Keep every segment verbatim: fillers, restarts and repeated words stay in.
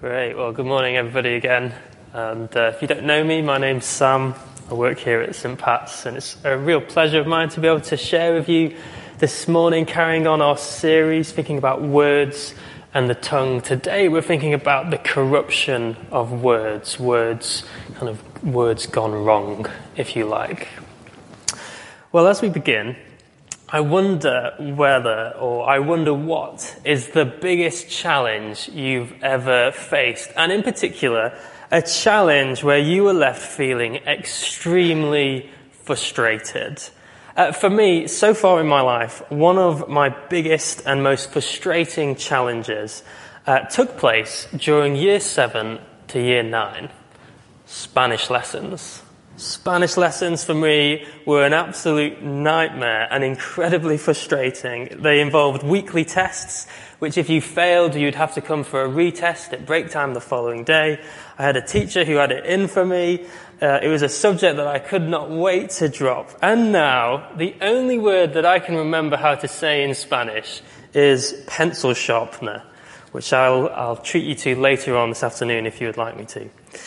Great. Well, good morning, everybody, again. And uh, if you don't know me, my name's Sam. I work here at Saint Pat's, and it's a real pleasure of mine to be able to share with you this morning, carrying on our series, thinking about words and the tongue. Today, we're thinking about the corruption of words, words, kind of words gone wrong, if you like. Well, as we begin, I wonder whether, or I wonder what, is the biggest challenge you've ever faced. And in particular, a challenge where you were left feeling extremely frustrated. Uh, for me, so far in my life, one of my biggest and most frustrating challenges uh, took place during year seven to year nine. Spanish lessons. Spanish lessons for me were an absolute nightmare and incredibly frustrating. They involved weekly tests, which if you failed, you'd have to come for a retest at break time the following day. I had a teacher who had it in for me. Uh, it was a subject that I could not wait to drop. And now, the only word that I can remember how to say in Spanish is pencil sharpener, which I'll, I'll treat you to later on this afternoon if you would like me to.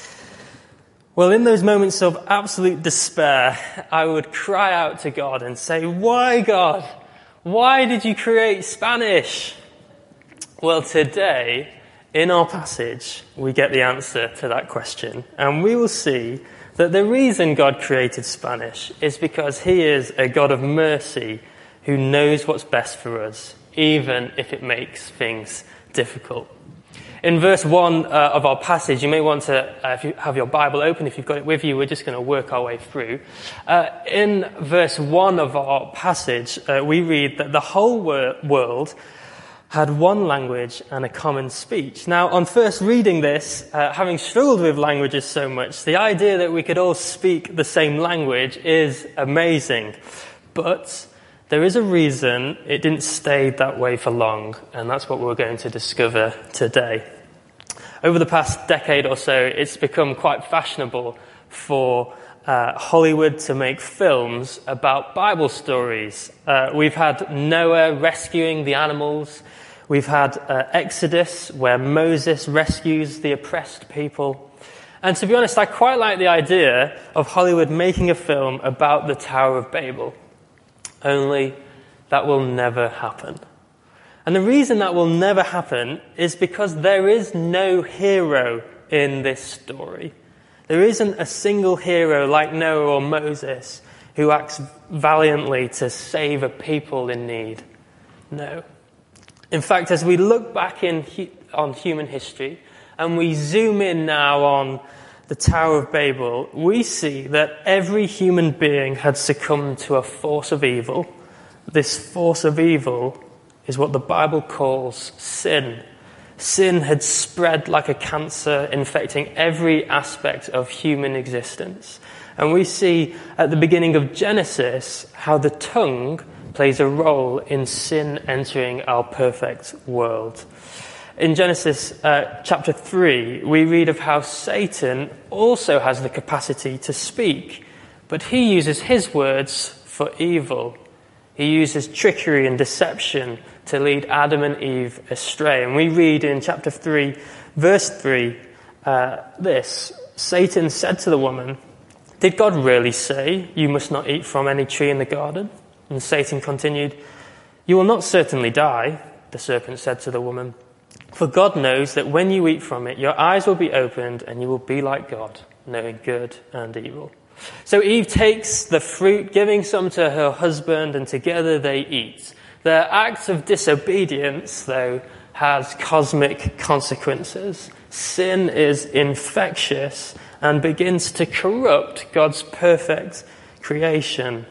Well, in those moments of absolute despair, I would cry out to God and say, "Why, God? Why did you create Spanish?" Well, today, in our passage, we get the answer to that question. And we will see that the reason God created Spanish is because He is a God of mercy who knows what's best for us, even if it makes things difficult. In verse one uh, of our passage, you may want to, uh, if you have your Bible open, if you've got it with you, we're just going to work our way through. Uh, in verse one of our passage, uh, we read that the whole wor- world had one language and a common speech. Now, on first reading this, uh, having struggled with languages so much, the idea that we could all speak the same language is amazing. But there is a reason it didn't stay that way for long, and that's what we're going to discover today. Over the past decade or so, it's become quite fashionable for uh, Hollywood to make films about Bible stories. Uh, we've had Noah rescuing the animals. We've had uh, Exodus, where Moses rescues the oppressed people. And to be honest, I quite like the idea of Hollywood making a film about the Tower of Babel. Only that will never happen. And the reason that will never happen is because there is no hero in this story. There isn't a single hero like Noah or Moses who acts valiantly to save a people in need. No. In fact, as we look back in on human history and we zoom in now on the Tower of Babel, we see that every human being had succumbed to a force of evil. This force of evil is what the Bible calls sin. Sin had spread like a cancer, infecting every aspect of human existence. And we see at the beginning of Genesis how the tongue plays a role in sin entering our perfect world. In Genesis uh, chapter three, we read of how Satan also has the capacity to speak, but he uses his words for evil. He uses trickery and deception to lead Adam and Eve astray. And we read in chapter three, verse three, uh, this: Satan said to the woman, "Did God really say you must not eat from any tree in the garden?" And Satan continued, "You will not certainly die," the serpent said to the woman, "for God knows that when you eat from it, your eyes will be opened and you will be like God, knowing good and evil." So Eve takes the fruit, giving some to her husband, and together they eat. Their act of disobedience, though, has cosmic consequences. Sin is infectious and begins to corrupt God's perfect creation.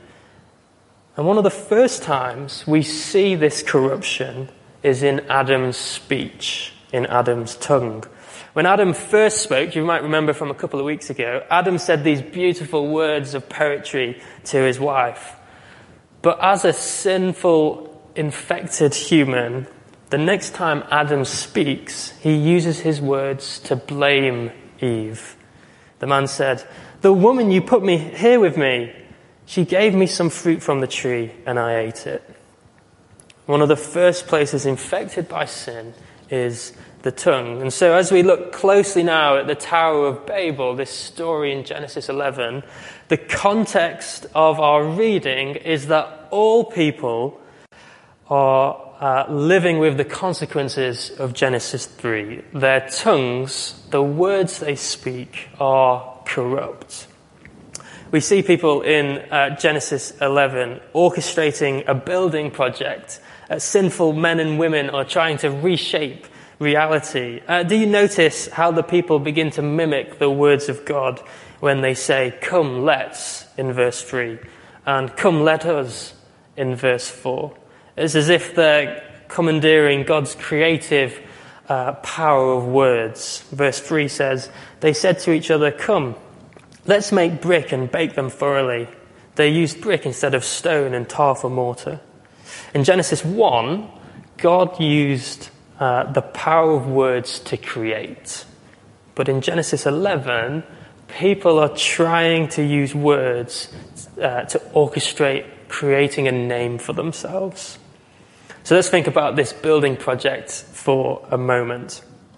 And one of the first times we see this corruption is in Adam's speech, in Adam's tongue. When Adam first spoke, you might remember from a couple of weeks ago, Adam said these beautiful words of poetry to his wife. But as a sinful, infected human, the next time Adam speaks, he uses his words to blame Eve. The man said, "The woman you put me here with me, she gave me some fruit from the tree and I ate it." One of the first places infected by sin is the tongue. And so as we look closely now at the Tower of Babel, this story in Genesis eleven, the context of our reading is that all people are uh, living with the consequences of Genesis three. Their tongues, the words they speak, are corrupt. We see people in uh, Genesis eleven orchestrating a building project. Uh, sinful men and women are trying to reshape reality. Uh, do you notice how the people begin to mimic the words of God when they say, "Come, let's," in verse three, and "Come, let us," in verse four? It's as if they're commandeering God's creative uh, power of words. Verse three says, "They said to each other, 'Come, let's make brick and bake them thoroughly.' They used brick instead of stone and tar for mortar." In Genesis one, God used uh, the power of words to create. But in Genesis eleven, people are trying to use words uh, to orchestrate creating a name for themselves. So let's think about this building project for a moment.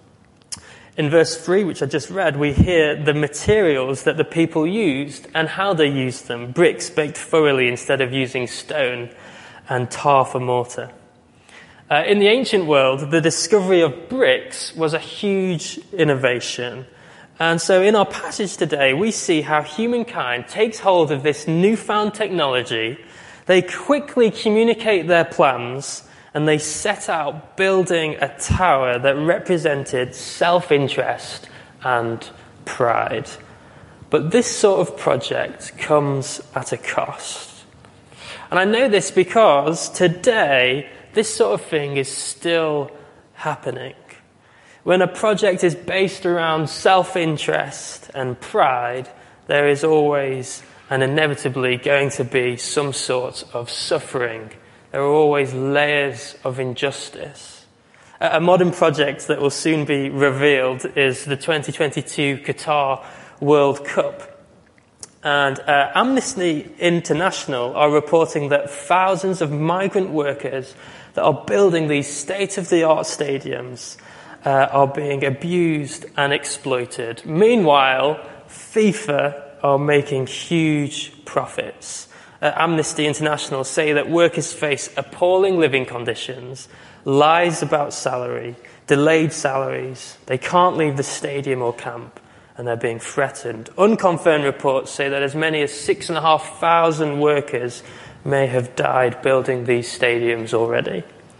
In verse three, which I just read, we hear the materials that the people used and how they used them. Bricks baked thoroughly instead of using stone, and tar for mortar. Uh, in the ancient world, the discovery of bricks was a huge innovation. And so in our passage today, we see how humankind takes hold of this newfound technology. They quickly communicate their plans, and they set out building a tower that represented self-interest and pride. But this sort of project comes at a cost. And I know this because today, this sort of thing is still happening. When a project is based around self-interest and pride, there is always and inevitably going to be some sort of suffering. There are always layers of injustice. A modern project that will soon be revealed is the twenty twenty-two Qatar World Cup. And uh, Amnesty International are reporting that thousands of migrant workers that are building these state-of-the-art stadiums uh, are being abused and exploited. Meanwhile, FIFA are making huge profits. Uh, Amnesty International say that workers face appalling living conditions, lies about salary, delayed salaries. They can't leave the stadium or camp, and they're being threatened. Unconfirmed reports say that as many as six and a half thousand workers may have died building these stadiums already.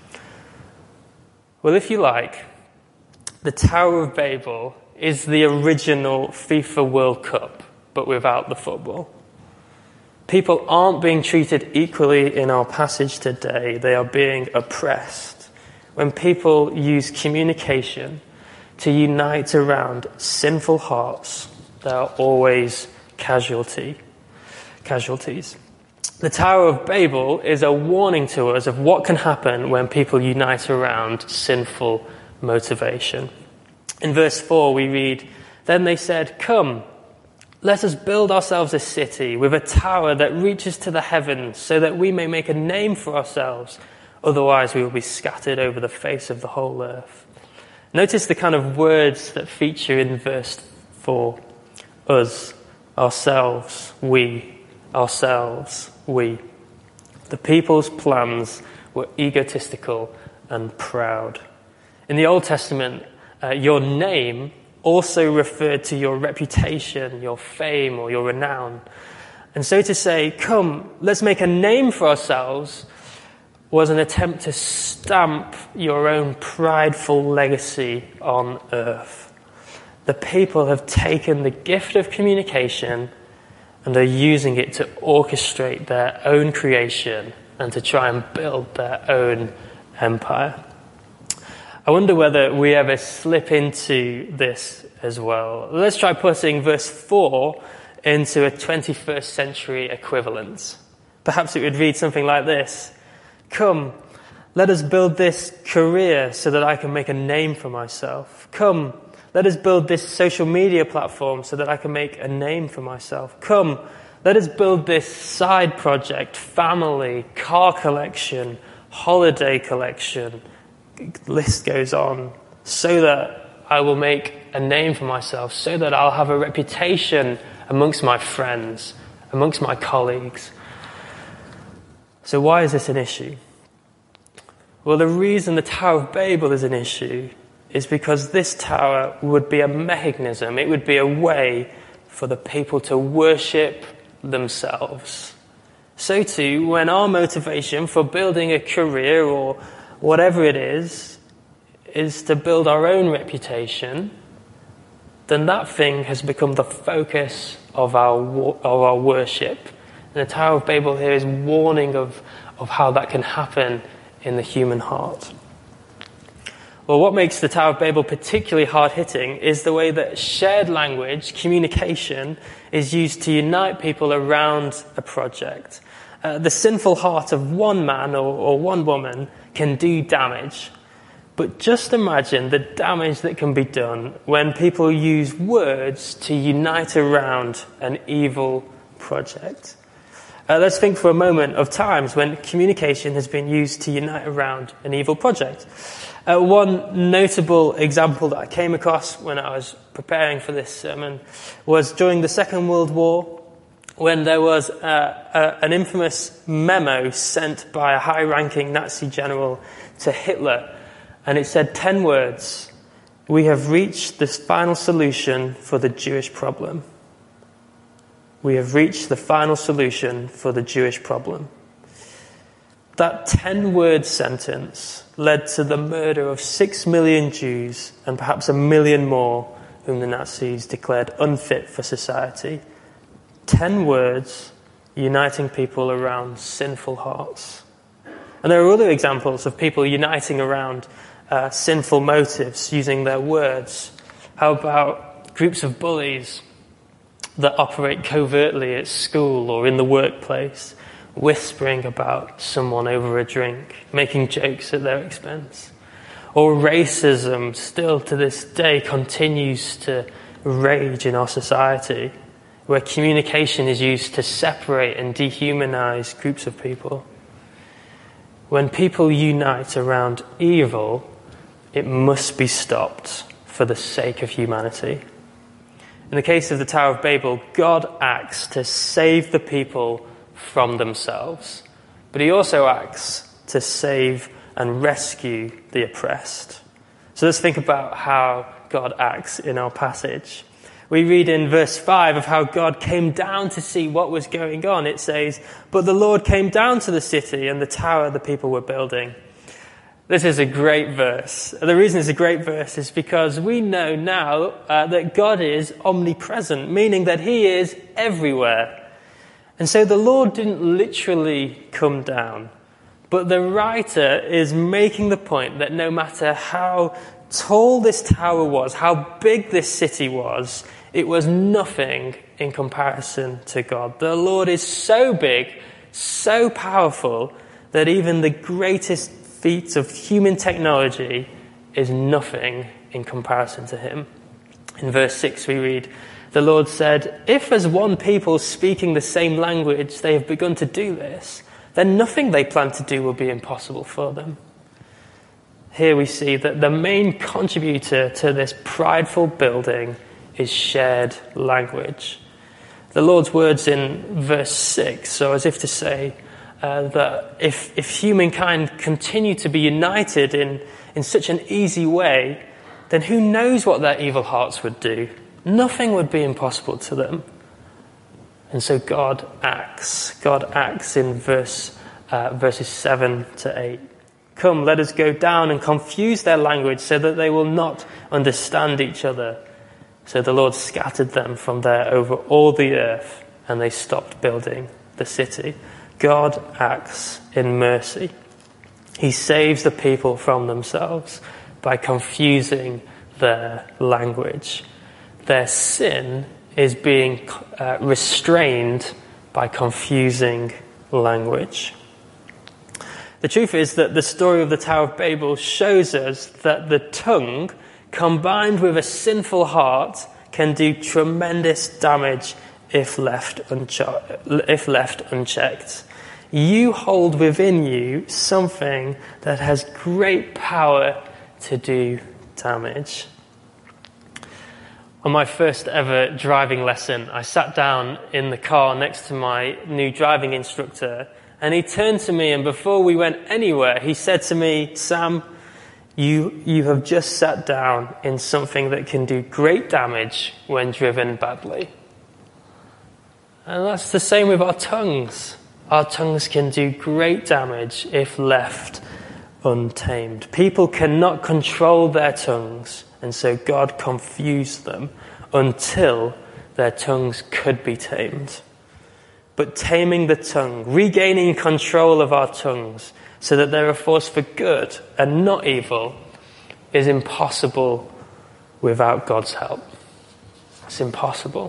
Well, if you like, the Tower of Babel is the original FIFA World Cup, but without the football. People aren't being treated equally in our passage today. They are being oppressed. When people use communication to unite around sinful hearts, there are always casualty, casualties. The Tower of Babel is a warning to us of what can happen when people unite around sinful motivation. In verse four we read, "Then they said, 'Come, let us build ourselves a city with a tower that reaches to the heavens so that we may make a name for ourselves. Otherwise we will be scattered over the face of the whole earth.'" Notice the kind of words that feature in verse four. Us, ourselves, we, ourselves, we. The people's plans were egotistical and proud. In the Old Testament, uh, your name also referred to your reputation, your fame, or your renown. And so to say, "Come, let's make a name for ourselves," was an attempt to stamp your own prideful legacy on earth. The people have taken the gift of communication and are using it to orchestrate their own creation and to try and build their own empire. I wonder whether we ever slip into this as well. Let's try putting verse four into a twenty-first century equivalent. Perhaps it would read something like this. "Come, let us build this career so that I can make a name for myself. Come, let us build this social media platform so that I can make a name for myself. Come, let us build this side project, family, car collection, holiday collection." List goes on. so that I will make a name for myself, so that I'll have a reputation amongst my friends, amongst my colleagues. So why is this an issue? Well, the reason the Tower of Babel is an issue is because this tower would be a mechanism, it would be a way for the people to worship themselves. So too, when our motivation for building a career or whatever it is, is to build our own reputation, then that thing has become the focus of our of our worship. And the Tower of Babel here is warning of, of how that can happen in the human heart. Well, what makes the Tower of Babel particularly hard-hitting is the way that shared language, communication, is used to unite people around a project. Uh, the sinful heart of one man or, or one woman can do damage. But just imagine the damage that can be done when people use words to unite around an evil project. Uh, let's think for a moment of times when communication has been used to unite around an evil project. Uh, one notable example that I came across when I was preparing for this sermon was during the Second World War, when there was uh, a, an infamous memo sent by a high-ranking Nazi general to Hitler, and it said ten words: "We have reached the final solution for the Jewish problem. We have reached the final solution for the Jewish problem." That ten-word sentence led to the murder of six million Jews and perhaps a million more whom the Nazis declared unfit for society. Ten words uniting people around sinful hearts. And there are other examples of people uniting around uh, sinful motives using their words. How about groups of bullies that operate covertly at school or in the workplace, whispering about someone over a drink, making jokes at their expense? Or racism still to this day continues to rage in our society, where communication is used to separate and dehumanize groups of people. When people unite around evil, it must be stopped for the sake of humanity. In the case of the Tower of Babel, God acts to save the people from themselves, but he also acts to save and rescue the oppressed. So let's think about how God acts in our passage. We read in verse five of how God came down to see what was going on. It says, "But the Lord came down to the city and the tower the people were building." This is a great verse. The reason it's a great verse is because we know now uh, that God is omnipresent, meaning that he is everywhere. And so the Lord didn't literally come down, but the writer is making the point that no matter how tall this tower was, how big this city was, it was nothing in comparison to God. The Lord is so big, so powerful, that even the greatest feat of human technology is nothing in comparison to him. In verse six we read, "The Lord said, if as one people speaking the same language they have begun to do this, then nothing they plan to do will be impossible for them." Here we see that the main contributor to this prideful building is shared language. The Lord's words in verse six, so as if to say uh, that if, if humankind continue to be united in, in such an easy way, then who knows what their evil hearts would do? Nothing would be impossible to them. And so God acts. God acts in verse uh, verses seven to eight. "Come, let us go down and confuse their language so that they will not understand each other." So the Lord scattered them from there over all the earth, and they stopped building the city. God acts in mercy. He saves the people from themselves by confusing their language. Their sin is being uh, restrained by confusing language. The truth is that the story of the Tower of Babel shows us that the tongue, combined with a sinful heart, can do tremendous damage if left, unche- if left unchecked. You hold within you something that has great power to do damage. On my first ever driving lesson, I sat down in the car next to my new driving instructor, and he turned to me, and before we went anywhere, he said to me, "Sam, you, you have just sat down in something that can do great damage when driven badly." And that's the same with our tongues. Our tongues can do great damage if left untamed. People cannot control their tongues, and so God confused them until their tongues could be tamed. But taming the tongue, regaining control of our tongues so that they're a force for good and not evil, is impossible without God's help. It's impossible.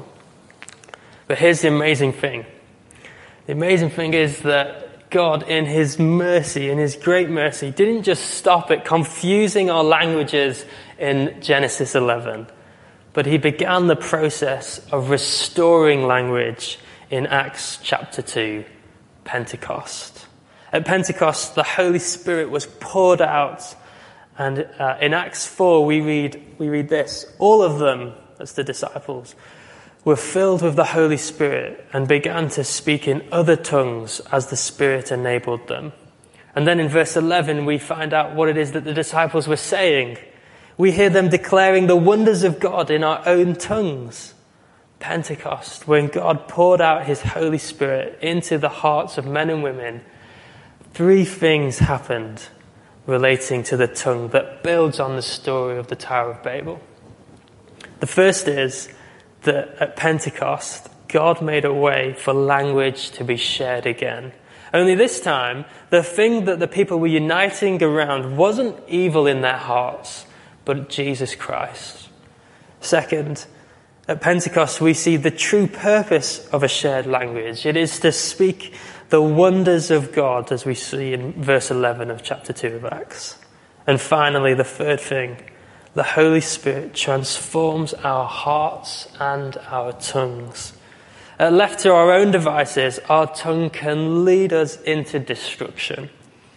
But here's the amazing thing. The amazing thing is that God, in his mercy, in his great mercy, didn't just stop at confusing our languages in Genesis eleven, but he began the process of restoring language in Acts chapter two, Pentecost. At Pentecost, the Holy Spirit was poured out, and uh, in Acts four we read we read this: all of them, that's the disciples, were filled with the Holy Spirit and began to speak in other tongues as the Spirit enabled them. And then in verse eleven, we find out what it is that the disciples were saying. We hear them declaring the wonders of God in our own tongues. Pentecost, when God poured out his Holy Spirit into the hearts of men and women, three things happened relating to the tongue that builds on the story of the Tower of Babel. The first is that at Pentecost, God made a way for language to be shared again. Only this time, the thing that the people were uniting around wasn't evil in their hearts, but Jesus Christ. Second, at Pentecost, we see the true purpose of a shared language. It is to speak the wonders of God, as we see in verse eleven of chapter two of Acts. And finally, the third thing, the Holy Spirit transforms our hearts and our tongues. Uh, left to our own devices, our tongue can lead us into destruction.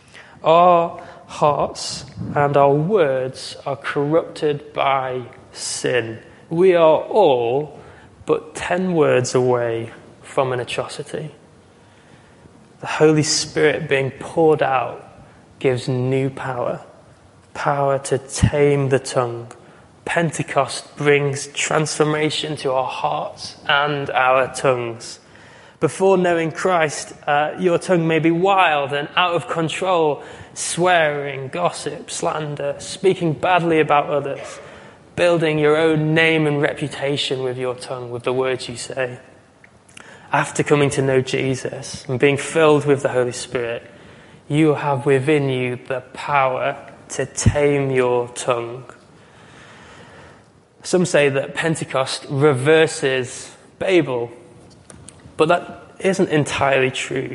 Our hearts and our words are corrupted by sin. We are all but ten words away from an atrocity. The Holy Spirit being poured out gives new power. Power to tame the tongue. Pentecost brings transformation to our hearts and our tongues. Before knowing Christ, uh, your tongue may be wild and out of control, swearing, gossip, slander, speaking badly about others, building your own name and reputation with your tongue, with the words you say. After coming to know Jesus and being filled with the Holy Spirit, you have within you the power to tame your tongue. Some say that Pentecost reverses Babel, but that isn't entirely true.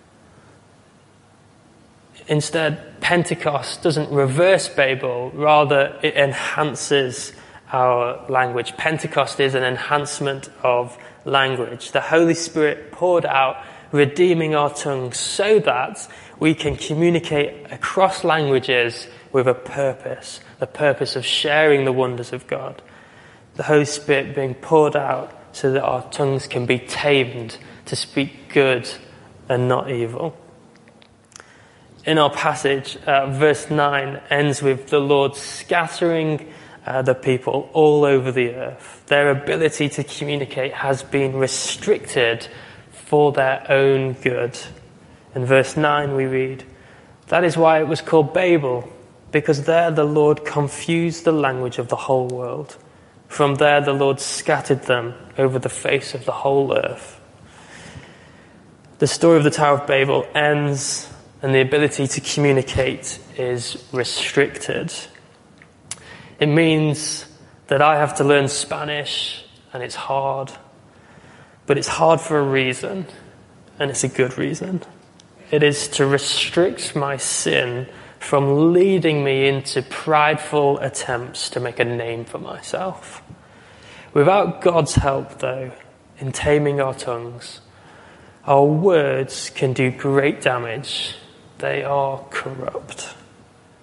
Instead, Pentecost doesn't reverse Babel, rather it enhances our language. Pentecost is an enhancement of language. The Holy Spirit poured out, redeeming our tongues so that we can communicate across languages with a purpose, the purpose of sharing the wonders of God. The Holy Spirit being poured out so that our tongues can be tamed to speak good and not evil. In our passage, uh, verse nine ends with the Lord scattering uh, the people all over the earth. Their ability to communicate has been restricted for their own good. In verse nine we read, "That is why it was called Babel, because there the Lord confused the language of the whole world. From there the Lord scattered them over the face of the whole earth." The story of the Tower of Babel ends and the ability to communicate is restricted. It means that I have to learn Spanish, and it's hard. But it's hard for a reason, and it's a good reason. It is to restrict my sin from leading me into prideful attempts to make a name for myself. Without God's help, though, in taming our tongues, our words can do great damage. They are corrupt.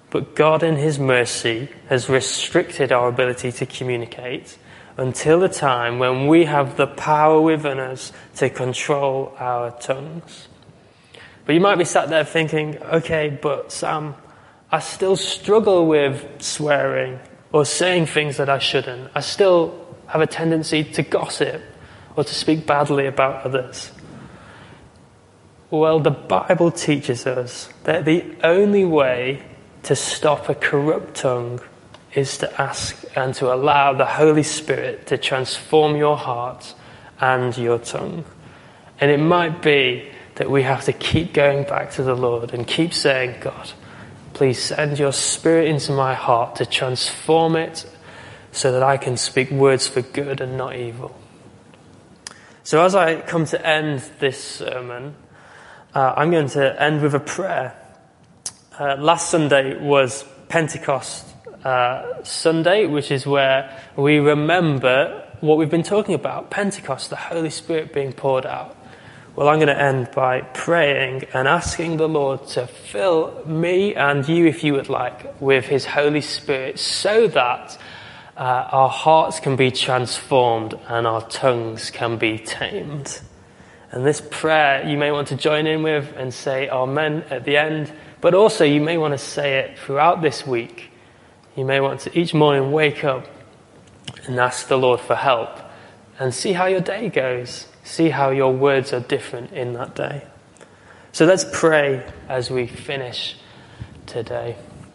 But God in his mercy has restricted our ability to communicate until the time when we have the power within us to control our tongues. But you might be sat there thinking, okay, but Sam, I still struggle with swearing or saying things that I shouldn't. I still have a tendency to gossip or to speak badly about others. Well, the Bible teaches us that the only way to stop a corrupt tongue is to ask and to allow the Holy Spirit to transform your heart and your tongue. And it might be that we have to keep going back to the Lord and keep saying, God, please send your Spirit into my heart to transform it so that I can speak words for good and not evil. So as I come to end this sermon, uh, I'm going to end with a prayer. Uh, last Sunday was Pentecost uh, Sunday, which is where we remember what we've been talking about, Pentecost, the Holy Spirit being poured out. Well, I'm going to end by praying and asking the Lord to fill me and you, if you would like, with his Holy Spirit so that uh, our hearts can be transformed and our tongues can be tamed. And this prayer you may want to join in with and say Amen at the end. But also you may want to say it throughout this week. You may want to each morning wake up and ask the Lord for help and see how your day goes. See how your words are different in that day. So let's pray as we finish today.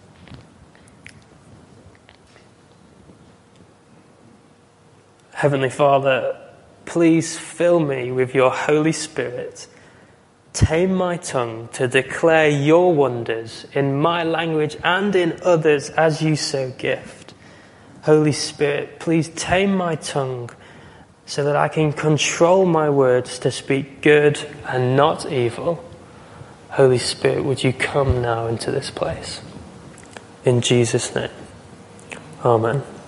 Heavenly Father, please fill me with your Holy Spirit. Tame my tongue to declare your wonders in my language and in others as you so gift. Holy Spirit, please tame my tongue so that I can control my words to speak good and not evil. Holy Spirit, would you come now into this place? In Jesus' name. Amen.